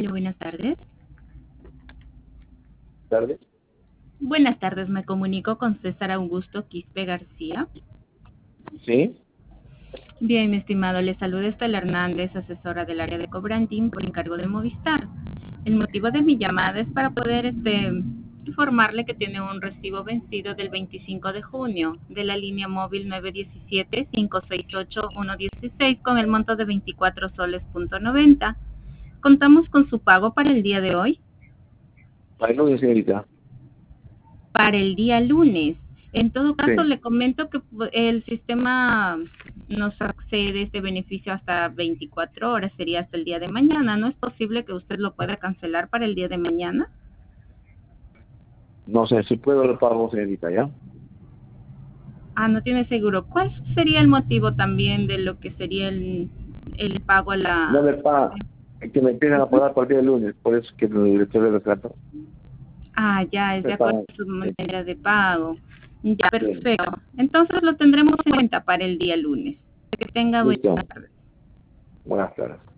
Aló, buenas tardes. ¿Tarde? Buenas tardes, me comunico con César Augusto Quispe García. ¿Sí? Bien, mi estimado, le saluda Estela Hernández, asesora del área de Cobranting por encargo de Movistar. El motivo de mi llamada es para poder informarle que tiene un recibo vencido del 25 de junio de la línea móvil 917-568-116 con el monto de 24 soles.90. Contamos con su pago para el día de hoy. Ahí no, señorita. Para el día lunes. En todo caso, Sí. le comento que el sistema nos accede este beneficio hasta 24 horas, sería hasta el día de mañana. ¿No es posible que usted lo pueda cancelar para el día de mañana? No sé si puedo lo pago, señorita, ¿ya? Ah, no tiene seguro. ¿Cuál sería el motivo también de lo que sería el pago a No la... me paga, que me empiezan a pagar a partir del lunes, por eso que le estoy retrasando. Ah, ya, es Me de acuerdo pagan. a su Sí. manera de pago. Ya, Sí. perfecto. Entonces lo tendremos en cuenta para el día lunes. Que tenga buena Listo. tarde. Buenas tardes.